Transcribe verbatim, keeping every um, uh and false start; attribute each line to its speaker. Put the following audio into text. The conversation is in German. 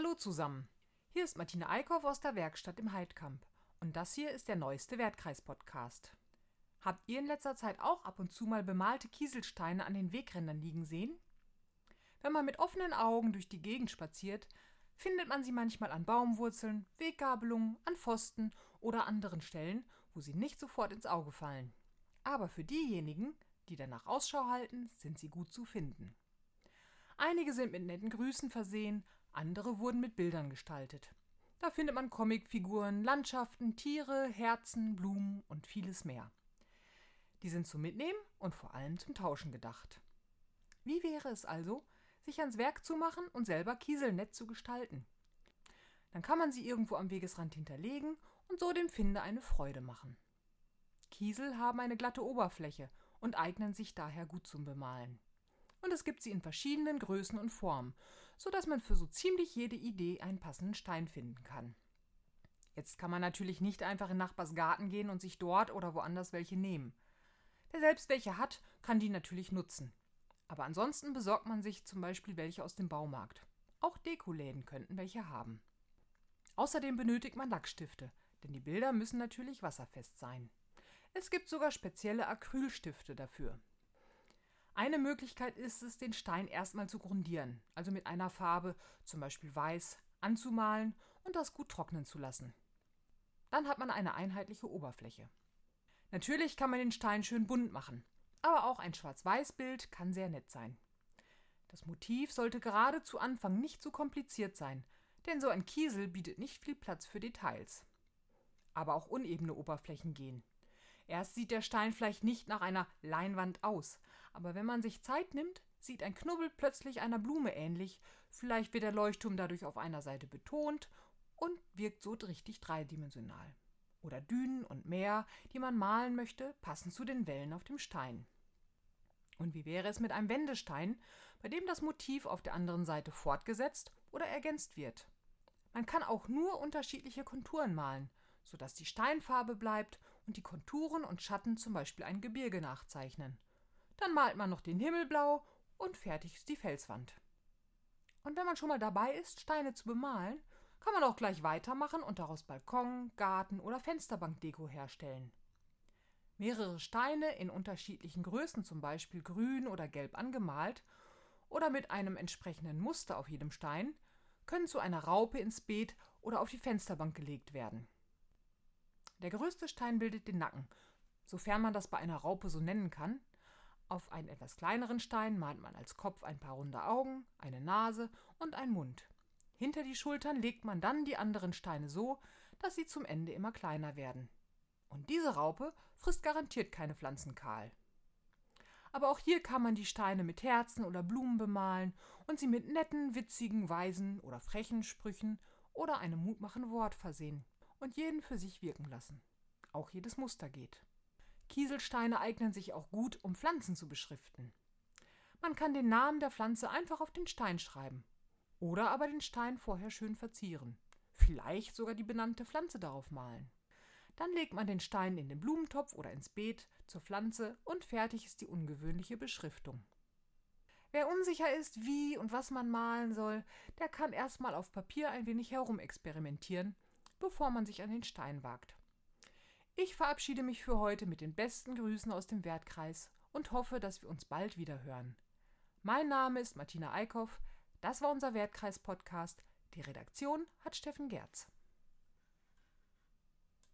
Speaker 1: Hallo zusammen, hier ist Martina Eickhoff aus der Werkstatt im Heidkamp und das hier ist der neueste Wertkreis-Podcast. Habt ihr in letzter Zeit auch ab und zu mal bemalte Kieselsteine an den Wegrändern liegen sehen? Wenn man mit offenen Augen durch die Gegend spaziert, findet man sie manchmal an Baumwurzeln, Weggabelungen, an Pfosten oder anderen Stellen, wo sie nicht sofort ins Auge fallen. Aber für diejenigen, die danach Ausschau halten, sind sie gut zu finden. Einige sind mit netten Grüßen versehen, andere wurden mit Bildern gestaltet. Da findet man Comicfiguren, Landschaften, Tiere, Herzen, Blumen und vieles mehr. Die sind zum Mitnehmen und vor allem zum Tauschen gedacht. Wie wäre es also, sich ans Werk zu machen und selber Kiesel nett zu gestalten? Dann kann man sie irgendwo am Wegesrand hinterlegen und so dem Finder eine Freude machen. Kiesel haben eine glatte Oberfläche und eignen sich daher gut zum Bemalen. Und es gibt sie in verschiedenen Größen und Formen, sodass man für so ziemlich jede Idee einen passenden Stein finden kann. Jetzt kann man natürlich nicht einfach in Nachbars Garten gehen und sich dort oder woanders welche nehmen. Wer selbst welche hat, kann die natürlich nutzen. Aber ansonsten besorgt man sich zum Beispiel welche aus dem Baumarkt. Auch Dekoläden könnten welche haben. Außerdem benötigt man Lackstifte, denn die Bilder müssen natürlich wasserfest sein. Es gibt sogar spezielle Acrylstifte dafür. Eine Möglichkeit ist es, den Stein erstmal zu grundieren, also mit einer Farbe, zum Beispiel weiß, anzumalen und das gut trocknen zu lassen. Dann hat man eine einheitliche Oberfläche. Natürlich kann man den Stein schön bunt machen, aber auch ein Schwarz-Weiß-Bild kann sehr nett sein. Das Motiv sollte gerade zu Anfang nicht zu kompliziert sein, denn so ein Kiesel bietet nicht viel Platz für Details. Aber auch unebene Oberflächen gehen. Erst sieht der Stein vielleicht nicht nach einer Leinwand aus, aber wenn man sich Zeit nimmt, sieht ein Knubbel plötzlich einer Blume ähnlich, vielleicht wird der Leuchtturm dadurch auf einer Seite betont und wirkt so richtig dreidimensional. Oder Dünen und Meer, die man malen möchte, passen zu den Wellen auf dem Stein. Und wie wäre es mit einem Wendestein, bei dem das Motiv auf der anderen Seite fortgesetzt oder ergänzt wird? Man kann auch nur unterschiedliche Konturen malen, sodass die Steinfarbe bleibt und die Konturen und Schatten zum Beispiel ein Gebirge nachzeichnen. Dann malt man noch den Himmel blau und fertig ist die Felswand. Und wenn man schon mal dabei ist, Steine zu bemalen, kann man auch gleich weitermachen und daraus Balkon, Garten oder Fensterbankdeko herstellen. Mehrere Steine in unterschiedlichen Größen, zum Beispiel grün oder gelb angemalt oder mit einem entsprechenden Muster auf jedem Stein, können zu einer Raupe ins Beet oder auf die Fensterbank gelegt werden. Der größte Stein bildet den Nacken, sofern man das bei einer Raupe so nennen kann. Auf einen etwas kleineren Stein malt man als Kopf ein paar runde Augen, eine Nase und einen Mund. Hinter die Schultern legt man dann die anderen Steine so, dass sie zum Ende immer kleiner werden. Und diese Raupe frisst garantiert keine Pflanzen kahl. Aber auch hier kann man die Steine mit Herzen oder Blumen bemalen und sie mit netten, witzigen, weisen oder frechen Sprüchen oder einem mutmachenden Wort versehen und jeden für sich wirken lassen. Auch jedes Muster geht. Kieselsteine eignen sich auch gut, um Pflanzen zu beschriften. Man kann den Namen der Pflanze einfach auf den Stein schreiben oder aber den Stein vorher schön verzieren. Vielleicht sogar die benannte Pflanze darauf malen. Dann legt man den Stein in den Blumentopf oder ins Beet zur Pflanze und fertig ist die ungewöhnliche Beschriftung. Wer unsicher ist, wie und was man malen soll, der kann erstmal auf Papier ein wenig herumexperimentieren, bevor man sich an den Stein wagt. Ich verabschiede mich für heute mit den besten Grüßen aus dem Wertkreis und hoffe, dass wir uns bald wieder hören. Mein Name ist Martina Eickhoff, das war unser Wertkreis-Podcast. Die Redaktion hat Steffen Gerz.